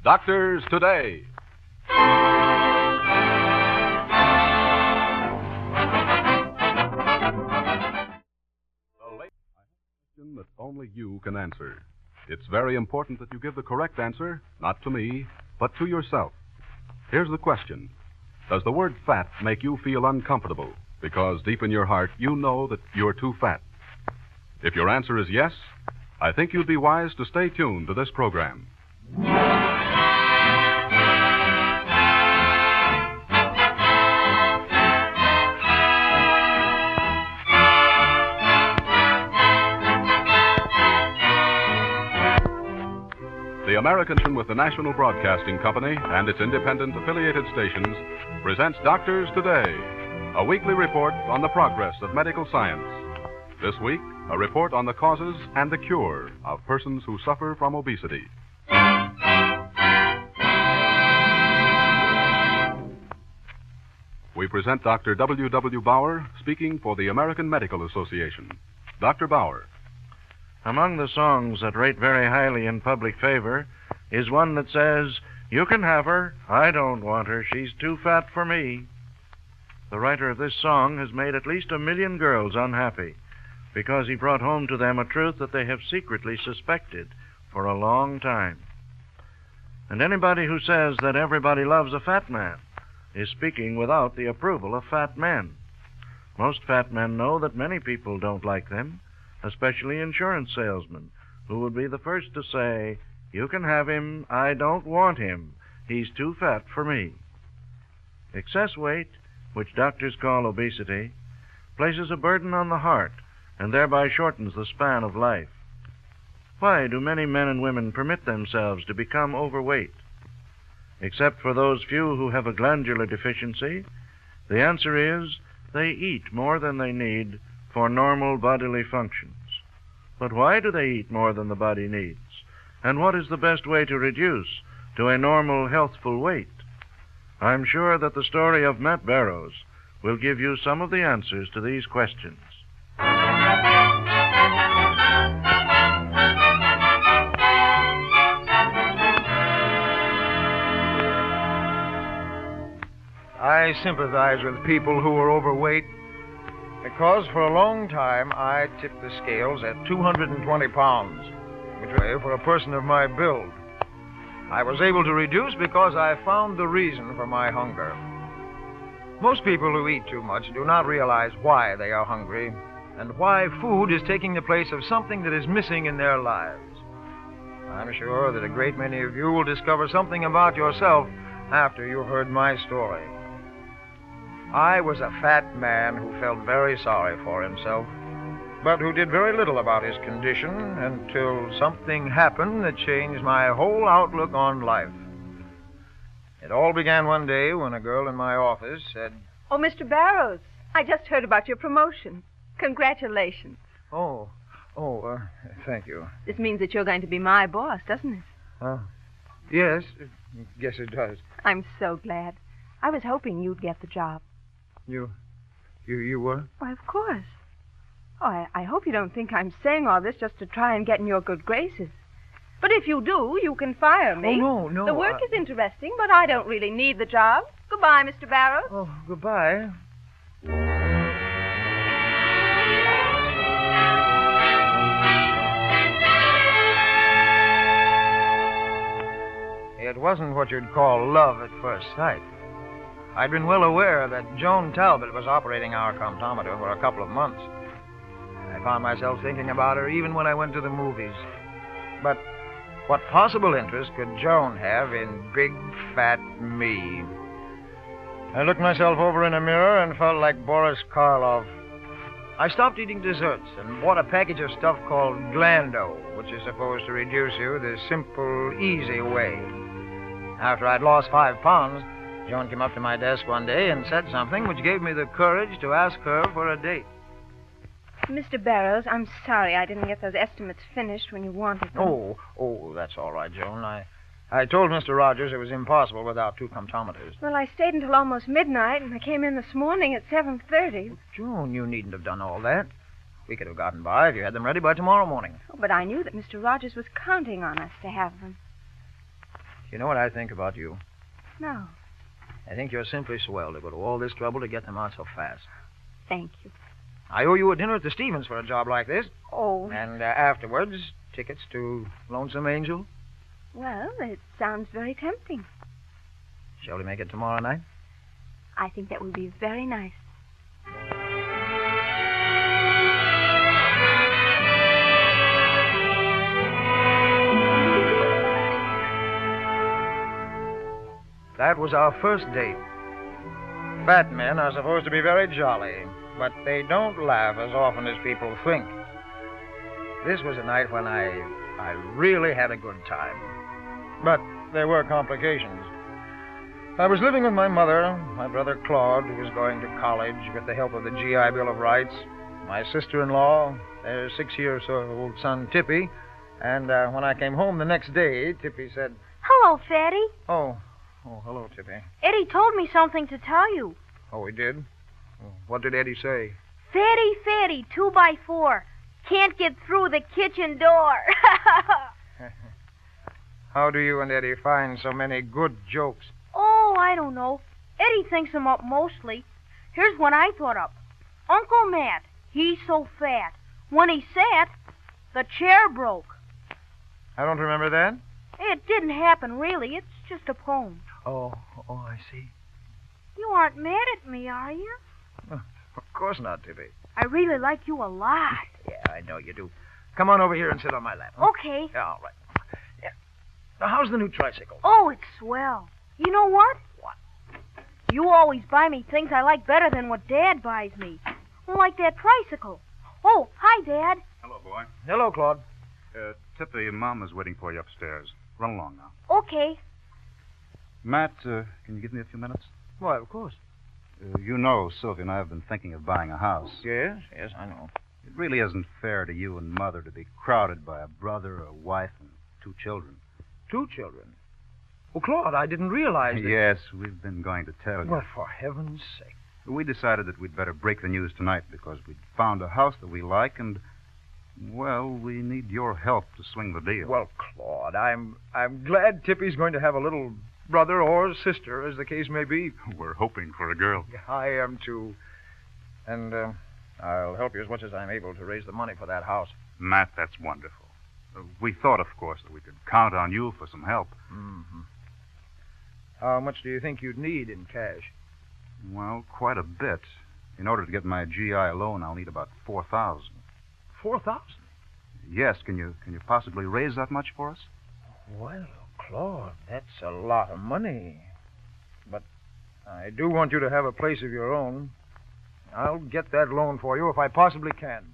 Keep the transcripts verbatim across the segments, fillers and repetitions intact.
Doctors Today. The late question that only you can answer. It's very important that you give the correct answer, not to me, but to yourself. Here's the question. Does the word fat make you feel uncomfortable because deep in your heart you know that you're too fat? If your answer is yes, I think you'd be wise to stay tuned to this program. The American with the National Broadcasting Company and its independent affiliated stations presents Doctors Today, a weekly report on the progress of medical science. This week, a report on the causes and the cure of persons who suffer from obesity. We present Doctor W W Bauer speaking for the American Medical Association. Doctor Bauer. Among the songs that rate very highly in public favor is one that says, "You can have her, I don't want her, she's too fat for me." The writer of this song has made at least a million girls unhappy because he brought home to them a truth that they have secretly suspected for a long time. And anybody who says that everybody loves a fat man is speaking without the approval of fat men. Most fat men know that many people don't like them, especially insurance salesmen, who would be the first to say, "You can have him, I don't want him, he's too fat for me." Excess weight, which doctors call obesity, places a burden on the heart and thereby shortens the span of life. Why do many men and women permit themselves to become overweight? Except for those few who have a glandular deficiency, the answer is they eat more than they need for normal bodily functions. But why do they eat more than the body needs? And what is the best way to reduce to a normal, healthful weight? I'm sure that the story of Matt Barrows will give you some of the answers to these questions. I sympathize with people who are overweight because for a long time I tipped the scales at two hundred twenty pounds, which was for a person of my build. I was able to reduce because I found the reason for my hunger. Most people who eat too much do not realize why they are hungry and why food is taking the place of something that is missing in their lives. I'm sure that a great many of you will discover something about yourself after you've heard my story. I was a fat man who felt very sorry for himself, but who did very little about his condition until something happened that changed my whole outlook on life. It all began one day when a girl in my office said, "Oh, Mister Barrows, I just heard about your promotion. Congratulations." Oh, oh, uh, thank you. This means that you're going to be my boss, doesn't it? Uh, yes, yes it does. I'm so glad. I was hoping you'd get the job. You, you, you were? Why, of course. Oh, I, I hope you don't think I'm saying all this just to try and get in your good graces. But if you do, you can fire me. Oh, no, no. The work I... is interesting, but I don't really need the job. Goodbye, Mister Barrows. Oh, goodbye. It wasn't what you'd call love at first sight. I'd been well aware that Joan Talbot was operating our comptometer for a couple of months. I found myself thinking about her even when I went to the movies. But what possible interest could Joan have in big, fat me? I looked myself over in a mirror and felt like Boris Karloff. I stopped eating desserts and bought a package of stuff called Glando, which is supposed to reduce you the simple, easy way. After I'd lost five pounds, Joan came up to my desk one day and said something which gave me the courage to ask her for a date. Mister Barrows, I'm sorry I didn't get those estimates finished when you wanted them. Oh, oh, that's all right, Joan. I, I told Mister Rogers it was impossible without two comptometers. Well, I stayed until almost midnight, and I came in this morning at seven thirty. Oh, Joan, you needn't have done all that. We could have gotten by if you had them ready by tomorrow morning. Oh, but I knew that Mister Rogers was counting on us to have them. You know what I think about you? No. I think you're simply swell to go to all this trouble to get them out so fast. Thank you. I owe you a dinner at the Stevens for a job like this. Oh. And uh, afterwards, tickets to Lonesome Angel. Well, it sounds very tempting. Shall we make it tomorrow night? I think that would be very nice. That was our first date. Fat men are supposed to be very jolly, but they don't laugh as often as people think. This was a night when I I really had a good time. But there were complications. I was living with my mother, my brother Claude, who was going to college with the help of the G I Bill of Rights, my sister-in-law, their six-year-old son, Tippy, and uh, when I came home the next day, Tippy said, Hello, Fatty. Oh, oh, hello, Tippy. Eddie told me something to tell you. Oh, he did? What did Eddie say? Fatty, Fatty, two by four. Can't get through the kitchen door. How do you and Eddie find so many good jokes? Oh, I don't know. Eddie thinks them up mostly. Here's one I thought up. Uncle Matt, he's so fat. When he sat, the chair broke. I don't remember that. It didn't happen, really. It's just a poem. Oh, oh, I see. You aren't mad at me, are you? Oh, of course not, Tippy. I really like you a lot. Yeah, I know you do. Come on over here and sit on my lap. Huh? Okay. Yeah, all right. Yeah. Now, how's the new tricycle? Oh, it's swell. You know what? What? You always buy me things I like better than what Dad buys me. Like that tricycle. Oh, hi, Dad. Hello, boy. Hello, Claude. Uh, Tippy, Mom is waiting for you upstairs. Run along now. Okay. Matt, uh, can you give me a few minutes? Why, of course. Uh, you know Sylvia and I have been thinking of buying a house. Yes, yes, I know. It really isn't fair to you and Mother to be crowded by a brother, a wife, and two children. Two children? Well, Claude, I didn't realize that... Yes, we've been going to tell you. Well, for heaven's sake. We decided that we'd better break the news tonight because we'd found a house that we like and, well, we need your help to swing the deal. Well, Claude, I'm I'm glad Tippy's going to have a little brother or sister, as the case may be. We're hoping for a girl. I am, too. And uh, I'll help you as much as I'm able to raise the money for that house. Matt, that's wonderful. Uh, we thought, of course, that we could count on you for some help. Mm-hmm. How much do you think you'd need in cash? Well, quite a bit. In order to get my G I loan, I'll need about four thousand. Four thousand? Yes, can you can you possibly raise that much for us? Well, Claude, that's a lot of money. But I do want you to have a place of your own. I'll get that loan for you if I possibly can.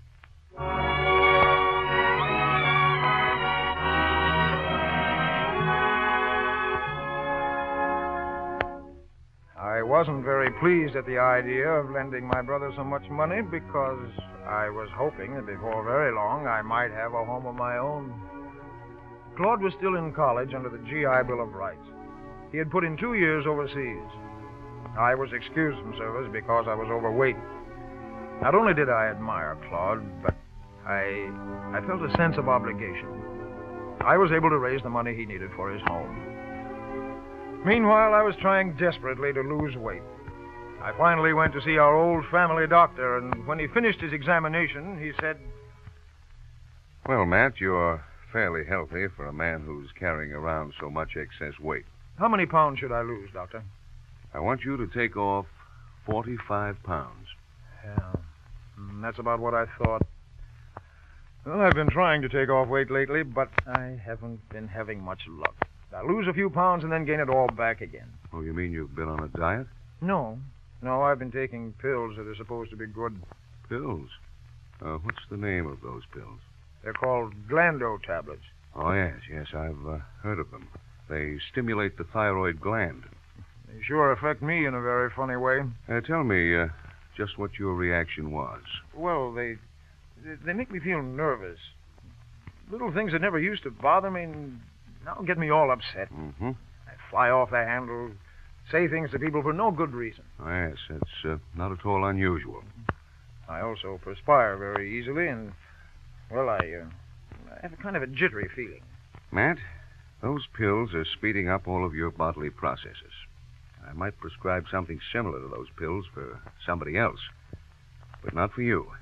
I wasn't very pleased at the idea of lending my brother so much money because I was hoping that before very long I might have a home of my own. Claude was still in college under the G I Bill of Rights. He had put in two years overseas. I was excused from service because I was overweight. Not only did I admire Claude, but I, I felt a sense of obligation. I was able to raise the money he needed for his home. Meanwhile, I was trying desperately to lose weight. I finally went to see our old family doctor, and when he finished his examination, he said, Well, Matt, you're fairly healthy for a man who's carrying around so much excess weight. How many pounds should I lose, Doctor? I want you to take off forty-five pounds. Yeah, mm, that's about what I thought. Well, I've been trying to take off weight lately, but I haven't been having much luck. I lose a few pounds and then gain it all back again. Oh, you mean you've been on a diet? No. No, I've been taking pills that are supposed to be good. Pills? Uh, what's the name of those pills? They're called Glando tablets. Oh, yes, yes, I've uh, heard of them. They stimulate the thyroid gland. They sure affect me in a very funny way. Uh, tell me uh, just what your reaction was. Well, they they make me feel nervous. Little things that never used to bother me now get me all upset. Mm-hmm. I fly off the handle, say things to people for no good reason. Oh, yes, that's uh, not at all unusual. I also perspire very easily, and, well, I, uh, I have a kind of a jittery feeling. Matt, Those pills are speeding up all of your bodily processes. I might prescribe something similar to those pills for somebody else, but not for you.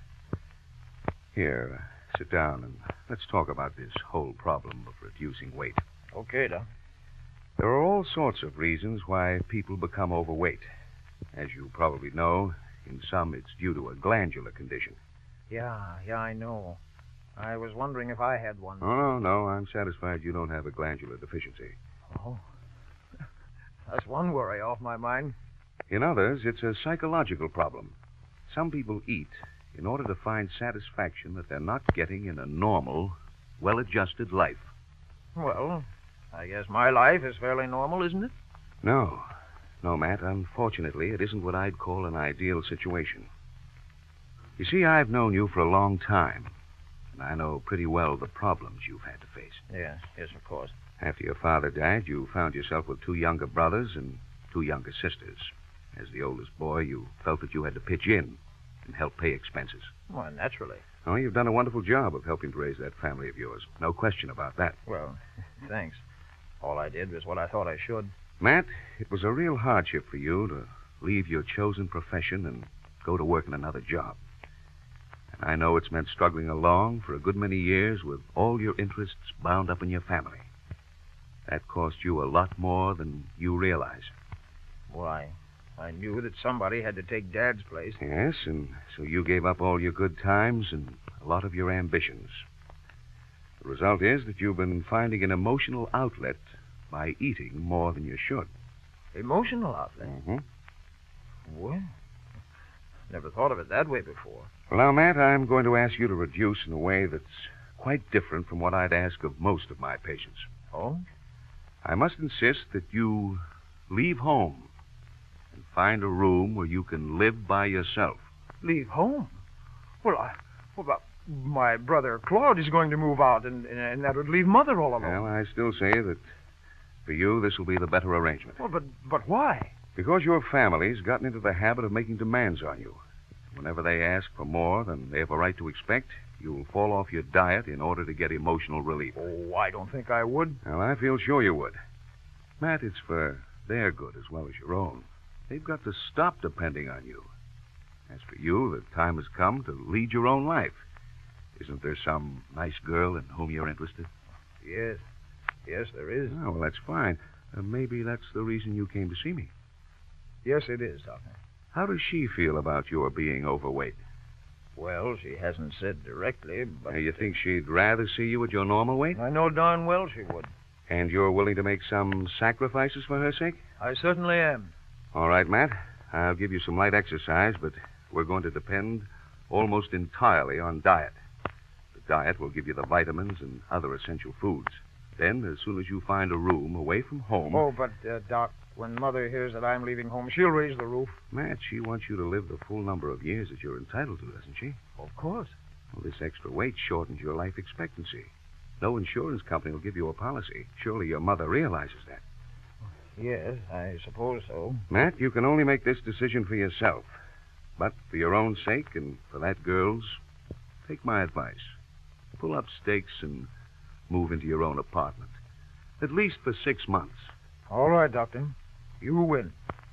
Here, uh, sit down and let's talk about this whole problem of reducing weight. Okay, Doc. There are all sorts of reasons why people become overweight. As you probably know, in some it's due to a glandular condition. Yeah, yeah, I know. I was wondering if I had one. Oh, no, no. I'm satisfied you don't have a glandular deficiency. Oh. That's one worry off my mind. In others, it's a psychological problem. Some people eat in order to find satisfaction that they're not getting in a normal, well-adjusted life. Well, I guess my life is fairly normal, isn't it? No. No, Matt. Unfortunately, it isn't what I'd call an ideal situation. You see, I've known you for a long time, and I know pretty well the problems you've had to face. Yes, yes, of course. After your father died, you found yourself with two younger brothers and two younger sisters. As the oldest boy, you felt that you had to pitch in and help pay expenses. Well, naturally. Oh, you've done a wonderful job of helping to raise that family of yours. No question about that. Well, thanks. All I did was what I thought I should. Matt, it was a real hardship for you to leave your chosen profession and go to work in another job. And I know it's meant struggling along for a good many years with all your interests bound up in your family. That cost you a lot more than you realize. Why? I knew that somebody had to take Dad's place. Yes, and so you gave up all your good times and a lot of your ambitions. The result is that you've been finding an emotional outlet by eating more than you should. Emotional outlet? Mm-hmm. Well, never thought of it that way before. Well, now, Matt, I'm going to ask you to reduce in a way that's quite different from what I'd ask of most of my patients. Oh? I must insist that you leave home and find a room where you can live by yourself. Leave home? Well, I... Well, but my brother Claude is going to move out, and, and that would leave Mother all alone. Well, I still say that for you, this will be the better arrangement. Well, but, but why? Because your family's gotten into the habit of making demands on you. Whenever they ask for more than they have a right to expect, you'll fall off your diet in order to get emotional relief. Oh, I don't think I would. Well, I feel sure you would. Matt, it's for their good as well as your own. They've got to stop depending on you. As for you, the time has come to lead your own life. Isn't there some nice girl in whom you're interested? Yes. Yes, there is. Oh, well, that's fine. Uh, maybe that's the reason you came to see me. Yes, it is, Doctor. How does she feel about your being overweight? Well, she hasn't said directly, but... Uh, you think she'd rather see you at your normal weight? I know darn well she would. And you're willing to make some sacrifices for her sake? I certainly am. All right, Matt. I'll give you some light exercise, but we're going to depend almost entirely on diet. The diet will give you the vitamins and other essential foods. Then, as soon as you find a room away from home... Oh, but, uh, Doc, when Mother hears that I'm leaving home, she'll raise the roof. Matt, she wants you to live the full number of years that you're entitled to, doesn't she? Of course. Well, this extra weight shortens your life expectancy. No insurance company will give you a policy. Surely your mother realizes that. Yes, I suppose so. Matt, you can only make this decision for yourself. But for your own sake and for that girl's, take my advice. Pull up stakes and move into your own apartment. At least for six months. All right, Doctor. You win.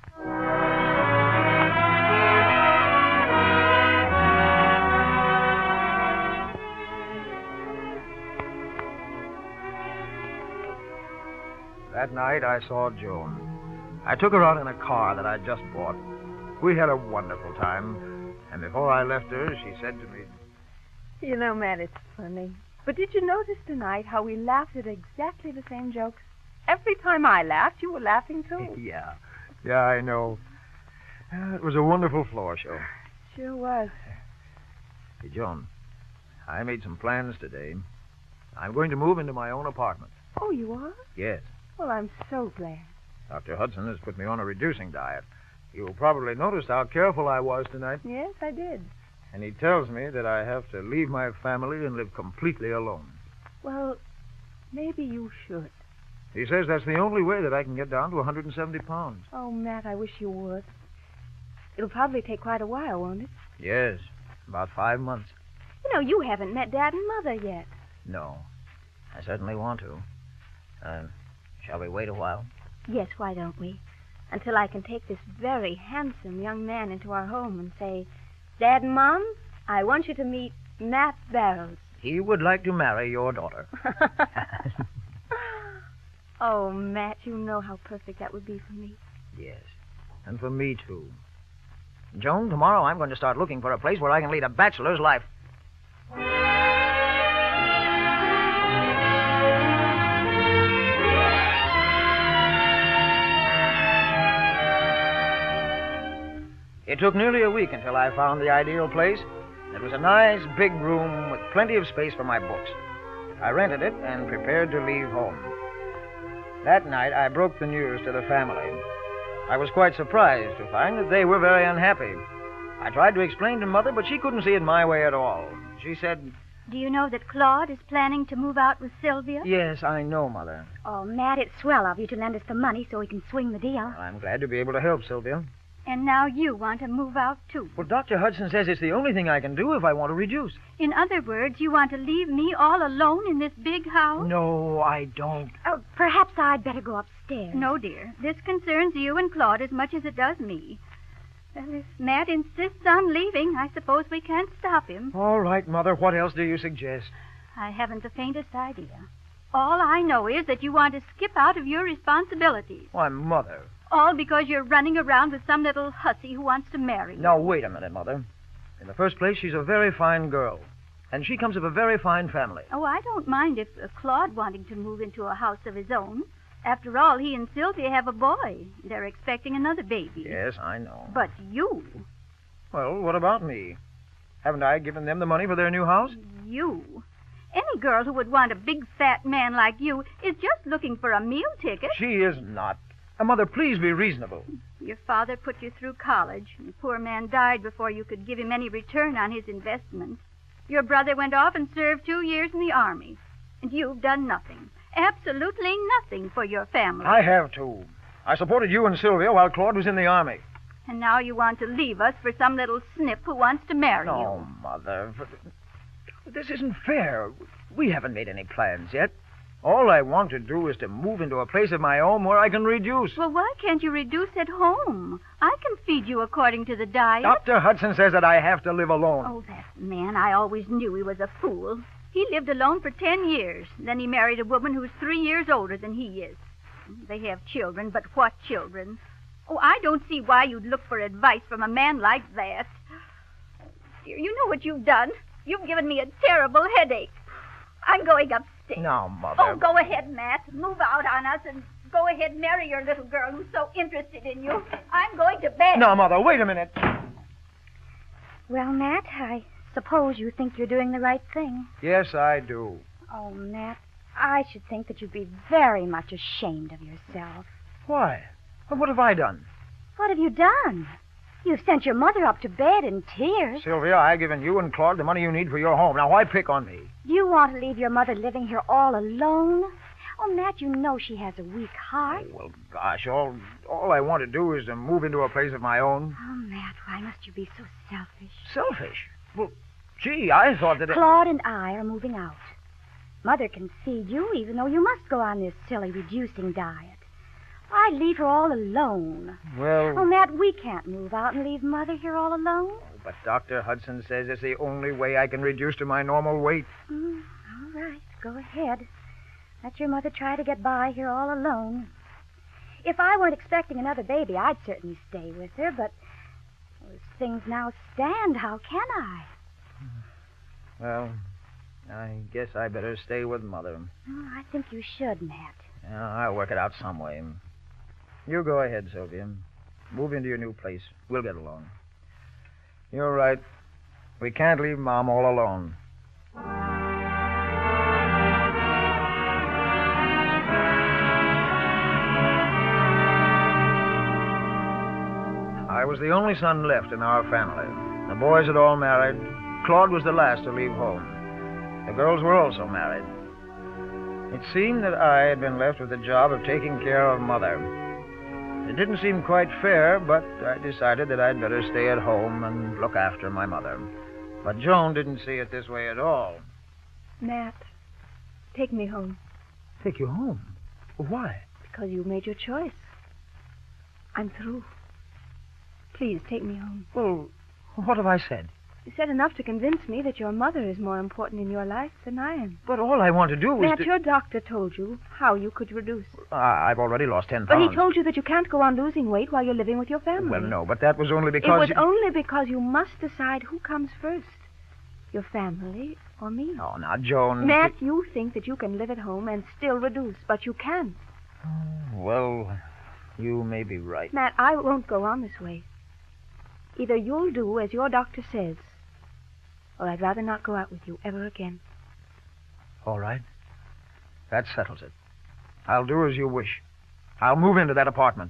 That night, I saw Joan. I took her out in a car that I'd just bought. We had a wonderful time. And before I left her, she said to me... You know, Matt, it's funny. But did you notice tonight how we laughed at exactly the same jokes? Every time I laughed, you were laughing, too. Yeah. Yeah, I know. Uh, it was a wonderful floor show. Sure was. Hey, Joan, I made some plans today. I'm going to move into my own apartment. Oh, you are? Yes. Well, I'm so glad. Doctor Hudson has put me on a reducing diet. You probably noticed how careful I was tonight. Yes, I did. And he tells me that I have to leave my family and live completely alone. Well, maybe you should. He says that's the only way that I can get down to one hundred seventy pounds. Oh, Matt, I wish you would. It'll probably take quite a while, won't it? Yes, about five months. You know, you haven't met Dad and Mother yet. No, I certainly want to. Uh, shall we wait a while? Yes, why don't we? Until I can take this very handsome young man into our home and say, Dad and Mom, I want you to meet Matt Barrows. He would like to marry your daughter. Oh, Matt, you know how perfect that would be for me. Yes, and for me, too. Joan, tomorrow I'm going to start looking for a place where I can lead a bachelor's life. It took nearly a week until I found the ideal place. It was a nice big room with plenty of space for my books. I rented it and prepared to leave home. That night, I broke the news to the family. I was quite surprised to find that they were very unhappy. I tried to explain to Mother, but she couldn't see it my way at all. She said, Do you know that Claude is planning to move out with Sylvia? Yes, I know, Mother. Oh, Matt, it's swell of you to lend us the money so we can swing the deal. I'm glad to be able to help, Sylvia. And now you want to move out, too. Well, Doctor Hudson says it's the only thing I can do if I want to reduce. In other words, you want to leave me all alone in this big house? No, I don't. Oh, perhaps I'd better go upstairs. No, dear. This concerns you and Claude as much as it does me. Well, if Matt insists on leaving, I suppose we can't stop him. All right, Mother. What else do you suggest? I haven't the faintest idea. All I know is that you want to skip out of your responsibilities. Why, Mother. All because you're running around with some little hussy who wants to marry you. Now, wait a minute, Mother. In the first place, she's a very fine girl. And she comes of a very fine family. Oh, I don't mind if uh, Claude wanting to move into a house of his own. After all, he and Sylvia have a boy. They're expecting another baby. Yes, I know. But you... Well, what about me? Haven't I given them the money for their new house? You... Any girl who would want a big, fat man like you is just looking for a meal ticket. She is not. Uh, Mother, please be reasonable. Your father put you through college, and the poor man died before you could give him any return on his investment. Your brother went off and served two years in the army, and you've done nothing, absolutely nothing for your family. I have, too. I supported you and Sylvia while Claude was in the army. And now you want to leave us for some little snip who wants to marry no, you. No, Mother. This isn't fair. We haven't made any plans yet. All I want to do is to move into a place of my own where I can reduce. Well, why can't you reduce at home? I can feed you according to the diet. Doctor Hudson says that I have to live alone. Oh, that man, I always knew he was a fool. He lived alone for ten years. Then he married a woman who's three years older than he is. They have children, but what children? Oh, I don't see why you'd look for advice from a man like that. Dear, you know what you've done? You've given me a terrible headache. I'm going upstairs. Now, Mother. Oh, go ahead, Matt. Move out on us and go ahead and marry your little girl who's so interested in you. I'm going to bed. Now, Mother, wait a minute. Well, Matt, I suppose you think you're doing the right thing. Yes, I do. Oh, Matt, I should think that you'd be very much ashamed of yourself. Why? What have I done? What have you done? You've sent your mother up to bed in tears. Sylvia, I've given you and Claude the money you need for your home. Now, why pick on me? Do you want to leave your mother living here all alone? Oh, Matt, you know she has a weak heart. Oh, well, gosh, all, all I want to do is to move into a place of my own. Oh, Matt, why must you be so selfish? Selfish? Well, gee, I thought that... It... Claude and I are moving out. Mother can feed you, even though you must go on this silly reducing diet. Why leave her all alone? Well... Oh, Matt, we can't move out and leave Mother here all alone. Oh, but Doctor Hudson says it's the only way I can reduce to my normal weight. Mm, all right, go ahead. Let your mother try to get by here all alone. If I weren't expecting another baby, I'd certainly stay with her, but as things now stand, how can I? Well, I guess I better stay with Mother. Oh, I think you should, Matt. Yeah, I'll work it out some way. You go ahead, Sylvia. Move into your new place. We'll get along. You're right. We can't leave Mom all alone. I was the only son left in our family. The boys had all married. Claude was the last to leave home. The girls were also married. It seemed that I had been left with the job of taking care of Mother. It didn't seem quite fair, but I decided that I'd better stay at home and look after my mother. But Joan didn't see it this way at all. Matt, take me home. Take you home? Why? Because you made your choice. I'm through. Please, take me home. Well, what have I said? You said enough to convince me that your mother is more important in your life than I am. But all I want to do was Matt, to... your doctor told you how you could reduce. Uh, I've already lost ten But pounds. he told you that you can't go on losing weight while you're living with your family. Well, no, but that was only It because... was you- only because you must decide who comes first. Your family or me. Oh, now, Joan... Matt, you think that you can live at home and still reduce, but you can't. Well, you may be right. Matt, I won't go on this way. Either you'll do as your doctor says, or I'd rather not go out with you ever again. All right. That settles it. I'll do as you wish. I'll move into that apartment.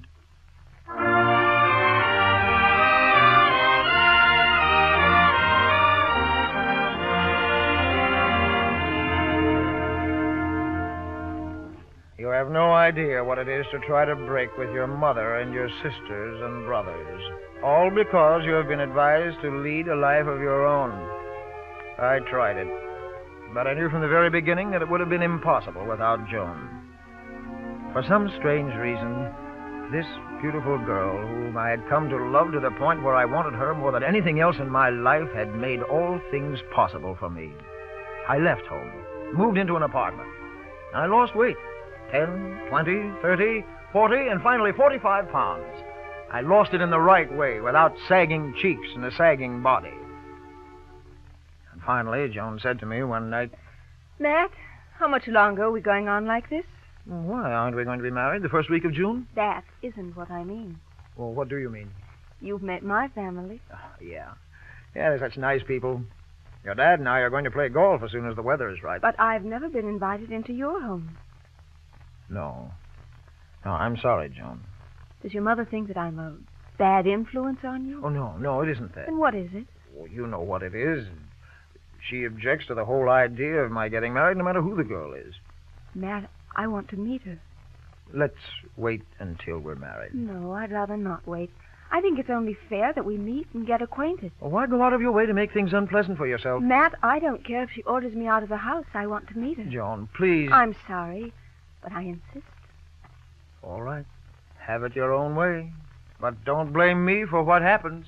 You have no idea what it is to try to break with your mother and your sisters and brothers. All because you have been advised to lead a life of your own. I tried it. But I knew from the very beginning that it would have been impossible without Joan. For some strange reason, this beautiful girl, whom I had come to love to the point where I wanted her more than anything else in my life, had made all things possible for me. I left home, moved into an apartment. I lost weight. Ten, twenty, thirty, forty, and finally forty-five pounds. I lost it in the right way, without sagging cheeks and a sagging body. And finally, Joan said to me one night, Matt, how much longer are we going on like this? "Why, aren't we going to be married the first week of June?" That isn't what I mean. Well, what do you mean? You've met my family. Oh, yeah. Yeah, they're such nice people. Your dad and I are going to play golf as soon as the weather is right. But I've never been invited into your home. No. No, I'm sorry, Joan. Does your mother think that I'm a bad influence on you? Oh, no, no, it isn't that. Then what is it? Well, you know what it is. She objects to the whole idea of my getting married, no matter who the girl is. Matt, I want to meet her. Let's wait until we're married. No, I'd rather not wait. I think it's only fair that we meet and get acquainted. Well, why go out of your way to make things unpleasant for yourself? Matt, I don't care if she orders me out of the house. I want to meet her. Joan, please. I'm sorry, but I insist. All right. Have it your own way. But don't blame me for what happens.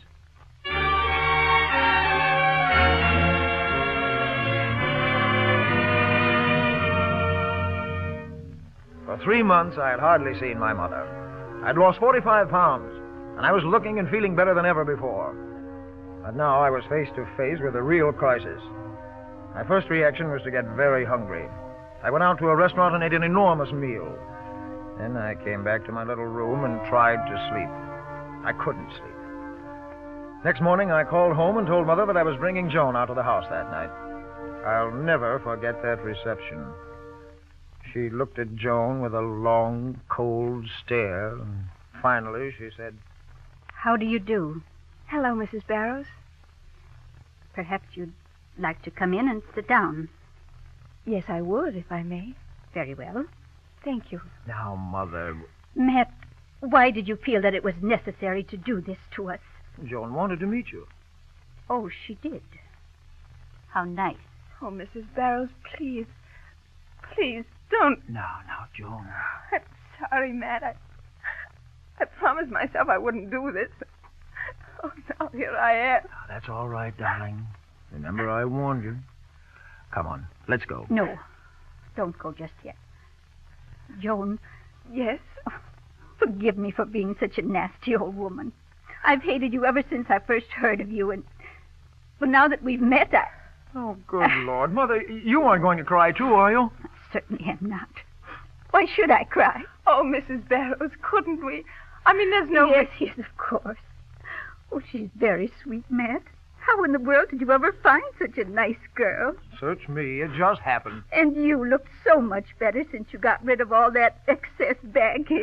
For three months, I had hardly seen my mother. I'd lost forty-five pounds, and I was looking and feeling better than ever before. But now I was face to face with a real crisis. My first reaction was to get very hungry. I went out to a restaurant and ate an enormous meal. Then I came back to my little room and tried to sleep. I couldn't sleep. Next morning, I called home and told Mother that I was bringing Joan out of the house that night. I'll never forget that reception. She looked at Joan with a long, cold stare, and finally she said, How do you do? Hello, Missus Barrows. Perhaps you'd like to come in and sit down. Yes, I would, if I may. Very well. Thank you. Now, Mother... Matt, why did you feel that it was necessary to do this to us? Joan wanted to meet you. Oh, she did. How nice. Oh, Missus Barrows, please. Please, don't. Now, now, Joan. I'm sorry, Matt. I, I promised myself I wouldn't do this. Oh, now here I am. Now, that's all right, darling. Remember, I warned you. Come on, let's go. No, don't go just yet. Joan. Yes? Forgive me for being such a nasty old woman. I've hated you ever since I first heard of you, and... Well, now that we've met, I... Oh, good Lord. Mother, you aren't going to cry, too, are you? I certainly am not. Why should I cry? Oh, Missus Barrows, couldn't we? I mean, there's no... Yes, yes, of course. Oh, she's very sweet, Matt. How in the world did you ever find such a nice girl? Search me. It just happened. And you look so much better since you got rid of all that excess baggage.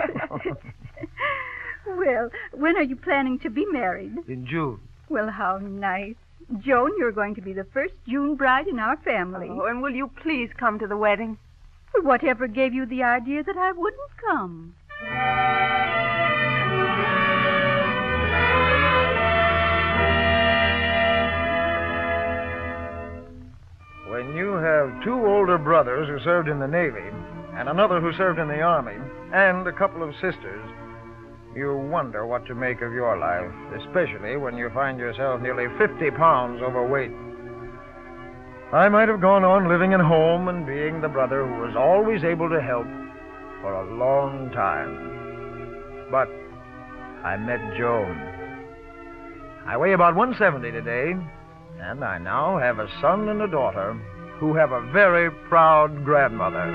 Well, when are you planning to be married? In June. Well, how nice. Joan, you're going to be the first June bride in our family. Oh, and will you please come to the wedding? Whatever gave you the idea that I wouldn't come? When you have two older brothers who served in the Navy, and another who served in the Army, and a couple of sisters, you wonder what to make of your life, especially when you find yourself nearly fifty pounds overweight. I might have gone on living at home and being the brother who was always able to help for a long time. But I met Joan. I weigh about one seventy today, and I now have a son and a daughter who have a very proud grandmother.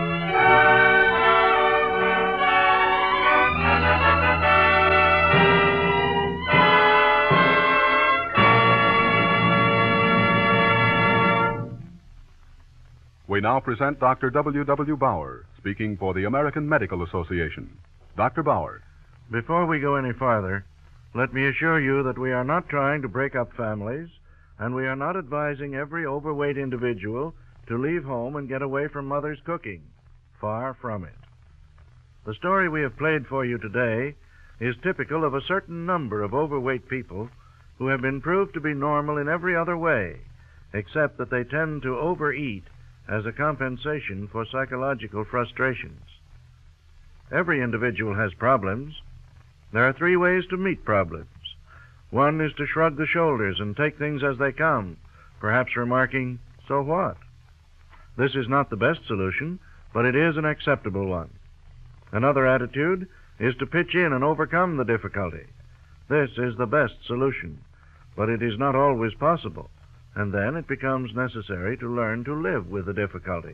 We now present Doctor W W. Bauer, speaking for the American Medical Association. Doctor Bauer. Before we go any farther, let me assure you that we are not trying to break up families, and we are not advising every overweight individual to leave home and get away from mother's cooking. Far from it. The story we have played for you today is typical of a certain number of overweight people who have been proved to be normal in every other way, except that they tend to overeat as a compensation for psychological frustrations. Every individual has problems. There are three ways to meet problems. One is to shrug the shoulders and take things as they come, perhaps remarking, "So what?" This is not the best solution, but it is an acceptable one. Another attitude is to pitch in and overcome the difficulty. This is the best solution, but it is not always possible, and then it becomes necessary to learn to live with the difficulty.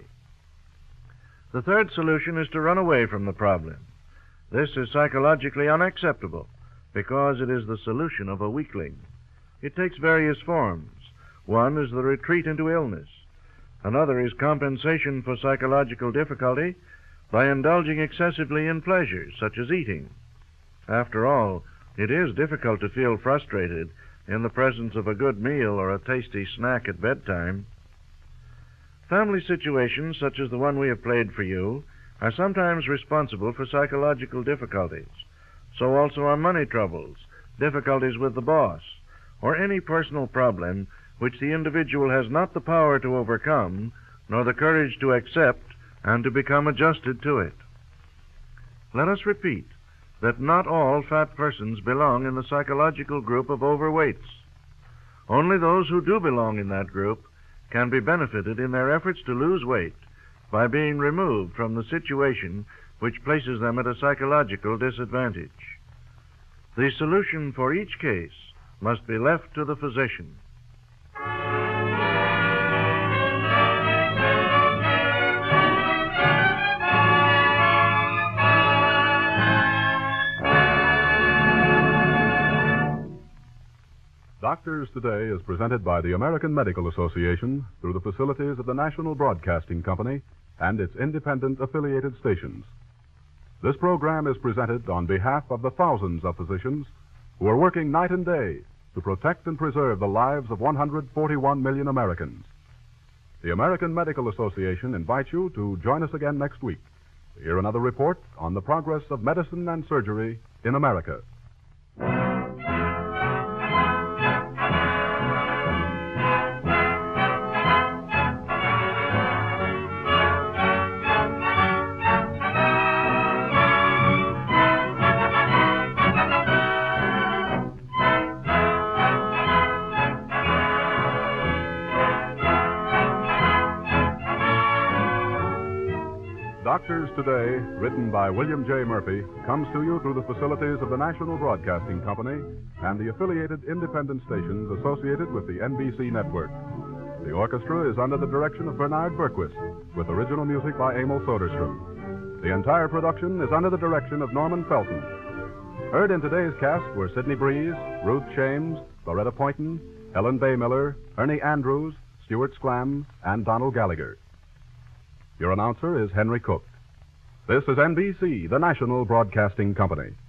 The third solution is to run away from the problem. This is psychologically unacceptable because it is the solution of a weakling. It takes various forms. One is the retreat into illness. Another is compensation for psychological difficulty by indulging excessively in pleasures, such as eating. After all, it is difficult to feel frustrated in the presence of a good meal or a tasty snack at bedtime. Family situations, such as the one we have played for you, are sometimes responsible for psychological difficulties. So also are money troubles, difficulties with the boss, or any personal problem which the individual has not the power to overcome, nor the courage to accept and to become adjusted to it. Let us repeat that not all fat persons belong in the psychological group of overweights. Only those who do belong in that group can be benefited in their efforts to lose weight by being removed from the situation which places them at a psychological disadvantage. The solution for each case must be left to the physician. Doctors Today is presented by the American Medical Association through the facilities of the National Broadcasting Company and its independent affiliated stations. This program is presented on behalf of the thousands of physicians who are working night and day to protect and preserve the lives of one hundred forty-one million Americans. The American Medical Association invites you to join us again next week to hear another report on the progress of medicine and surgery in America. Doctors Today, written by William J. Murphy, comes to you through the facilities of the National Broadcasting Company and the affiliated independent stations associated with the N B C network. The orchestra is under the direction of Bernard Berquist, with original music by Emil Soderstrom. The entire production is under the direction of Norman Felton. Heard in today's cast were Sidney Breeze, Ruth Shames, Loretta Poynton, Helen Baymiller, Ernie Andrews, Stuart Sklam, and Donald Gallagher. Your announcer is Henry Cook. This is N B C, the National Broadcasting Company.